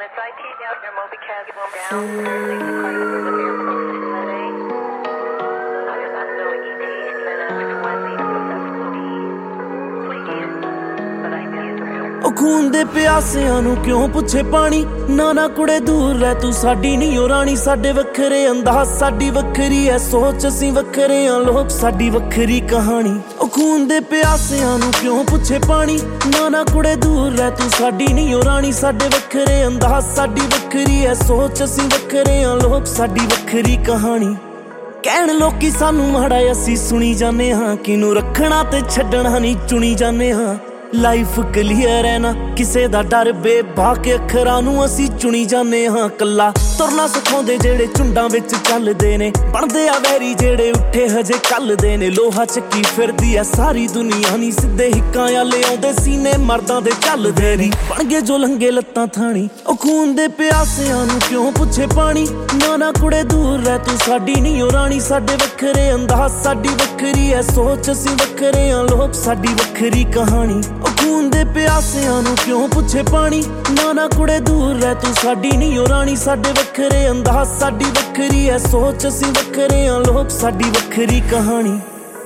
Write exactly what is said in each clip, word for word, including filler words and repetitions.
it's I T down here, MobiCast down. Currently, the car is in the airport today. I do not know E T, and then after Wednesday, please, but I need to know. ਉਹ ਖੂਨ ਦੇ ਪਿਆਸਿਆਂ ਨੂੰ ਕਿਉਂ ਪੁੱਛੇ ਪਾਣੀ ਨਾ ਨਾ ਕੁੜੇ ਦੂਰ ਰਹਿ ਤੂੰ ਸਾਡੀ ਨਹੀਂ ਓ ਰਾਣੀ ਸਾਡੇ ਵੱਖਰੇ ਅੰਦਾਜ਼ ਸਾਡੀ ਵੱਖਰੀ ਐ ਸੋਚ ਅਸੀਂ ਵੱਖਰੇ ਆ ਲੋਕ ਸਾਡੀ ਵੱਖਰੀ ਕਹਾਣੀ ਉਹ ਖੂਨ ਦੇ ਪਿਆਸਿਆਂ ਨੂੰ ਕਿਉਂ ਪੁੱਛੇ ਪਾਣੀ ਨਾ ਨਾ ਕੁੜੇ ਦੂਰ ਰਹਿ ਤੂੰ ਸਾਡੀ ਨਹੀਂ ਓ ਰਾਣੀ ਸਾਡੇ ਵੱਖਰੇ ਅੰਦਾਜ਼ ਸਾਡੀ ਵੱਖਰੀ ਐ ਸੋਚ ਅਸੀਂ ਵੱਖਰੇ ਆ ਲੋਕ ਸਾਡੀ ਵੱਖਰੀ ਕਹਾਣੀ ਕਹਿਣ ਲੋਕੀ ਸਾਨੂੰ ਮਾੜਾ ਅਸੀਂ ਸੁਣੀ ਜਾਂਦੇ ਹਾਂ ਕਿਨੂੰ ਰੱਖਣਾ ਤੇ ਛੱਡਣਾ ਨਹੀਂ ਚੁਣੀ ਜਾਂਦੇ ਹਾਂ ਲਾਈਫ ਕਲੀਅਰ ਹੈ ਨਾ ਕਿਸੇ ਦਾ ਡਰ ਬੇਬਾਕ ਅੱਖਰਾਂ ਨੂੰ ਅਸੀਂ ਚੁਣੀ ਜਾਂਦੇ ਹਾਂ ਕੱਲਾ ਤੁਰਨਾ ਸਿਖਾਉਂਦੇ ਜਿਹੜੇ ਝੁੰਡਾਂ ਵਿੱਚ ਚੱਲਦੇ ਨੇ ਬਣਦੇ ਆ ਵੈਰੀ ਜਿਹੜੇ ਉੱਠੇ ਹਜੇ ਕੱਲਦੇ ਨੇ ਲੋਹਾ ਚੱਕੀ ਫਿਰਦੀ ਐ ਸਾਰੀ ਦੁਨੀਆ ਨੀ ਸਿੱਧੇ ਹਿੱਕਾਂ ਵਾਲੇ ਆਉਂਦੇ ਸੀਨੇ ਮਰਦਾਂ ਦੇ ਚੱਲਦੇ ਨੀ ਬਣ ਗਏ ਜੋ ਲੰਗੇ ਲੱਤਾਂ ਥਾਣੀ ਉਹ ਖੂਨ ਦੇ ਪਿਆਸਿਆਂ ਨੂੰ ਕਿਉਂ ਪੁੱਛੇ ਪਾਣੀ ਨਾ ਨਾ ਕੁੜੇ ਦੂਰ ਰਹਿ ਤੂੰ ਸਾਡੀ ਨਹੀਂ ਓ ਰਾਣੀ ਸਾਡੇ ਵੱਖਰੇ ਅੰਦਾਜ਼ ਸਾਡੀ ਵੱਖਰੀ ਐ ਸੋਚ ਅਸੀਂ ਵੱਖਰੇ ਆ ਲੋਕ ਸਾਡੀ ਵੱਖਰੀ ਕਹਾਣੀ ਉਹ ਖੂਨ ਦੇ ਪਿਆਸਿਆਂ ਨੂੰ ਕਿਉਂ ਪੁੱਛੇ ਪਾਣੀ ਨਾ ਨਾ ਕੁੜੇ ਦੂਰ ਰਹਿ ਤੂੰ ਸਾਡੀ ਨਹੀਂ ਓ ਰਾਣੀ ਸਾਡੇ ਵੱਖਰੇ ਅੰਦਾਜ਼ ਸਾਡੀ ਵੱਖਰੀ ਐ ਸੋਚ ਅਸੀਂ ਵੱਖਰੇ ਆ ਲੋਕ ਸਾਡੀ ਵੱਖਰੀ ਕਹਾਣੀ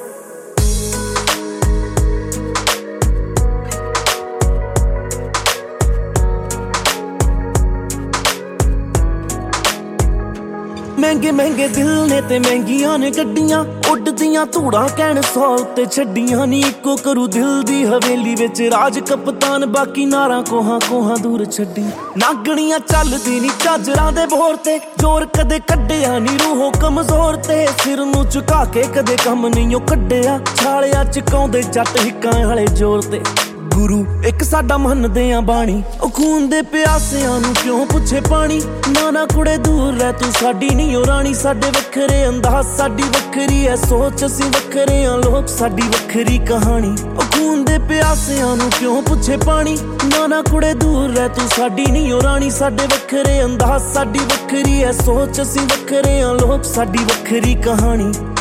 ਮਹਿੰਗੇ ਮਹਿੰਗੇ ਦਿਲ ਨੇ ਤੇ ਮਹਿੰਗੀਆਂ ਨੇ ਗੱਡੀਆਂ ਉੱਡਦੀਆਂ ਧੂੜਾਂ ਕਹਿਣ ਸੌ ਉੱਤੇ ਛੱਡੀਆਂ ਨੀ ਇੱਕੋ ਕਰੂ ਦਿਲ ਦੀ ਹਵੇਲੀ ਵਿੱਚ ਰਾਜ ਕਪਤਾਨ ਬਾਕੀ ਨਾਰਾਂ ਕੋਹਾਂ ਕੋਹਾਂ ਦੂਰ ਛੱਡੀ ਨਾਗਣੀਆਂ ਚੱਲਦੀ ਨੀ ਝਾਜਰਾਂ ਦੇ ਬੋਰ ਤੇ ਜ਼ੋਰ ਕਦੇ ਕੱਢਿਆ ਨੀ ਰੂਹੋਂ ਕਮਜ਼ੋਰ ਤੇ ਸਿਰ ਨੂੰ ਝੁਕਾ ਕੇ ਕਦੇ ਕੰਮ ਨਹੀਂ ਉਹ ਕੱਢਿਆ ਛਾਲਿਆ ਚਕਾਉਂਦੇ ਜੱਟ ਹਿੱਕਾਂ ਵਾਲੇ ਜ਼ੋਰ ਤੇ ਗੁਰੂ ਇੱਕ ਸਾਡਾ ਮੰਨਦੇ ਆ ਬਾਣੀ ਉਹ ਖੂਨ ਦੇ ਪਿਆਸਿਆਂ ਨੂੰ ਕਿਉਂ ਪੁੱਛੇ ਪਾਣੀ ਨਾ ਨਾ ਕੁੜੇ ਦੂਰ ਰਹਿ ਤੂੰ ਸਾਡੀ ਨਹੀਂ ਓ ਰਾਣੀ ਸਾਡੇ ਵੱਖਰੇ ਅੰਦਾਜ਼ ਸਾਡੀ ਵੱਖਰੀ ਐ ਸੋਚ ਅਸੀਂ ਵੱਖਰੇ ਆ ਲੋਕ ਸਾਡੀ ਵੱਖਰੀ ਕਹਾਣੀ ਉਹ ਖੂਨ ਦੇ ਪਿਆਸਿਆਂ ਨੂੰ ਕਿਉਂ ਪੁੱਛੇ ਪਾਣੀ ਨਾ ਨਾ ਕੁੜੇ ਦੂਰ ਰਹਿ ਤੂੰ ਸਾਡੀ ਨਹੀਂ ਓ ਰਾਣੀ ਸਾਡੇ ਵੱਖਰੇ ਅੰਦਾਜ਼ ਸਾਡੀ ਵੱਖਰੀ ਐ ਸੋਚ ਅਸੀਂ ਵੱਖਰੇ ਆ ਲੋਕ ਸਾਡੀ ਵੱਖਰੀ ਕਹਾਣੀ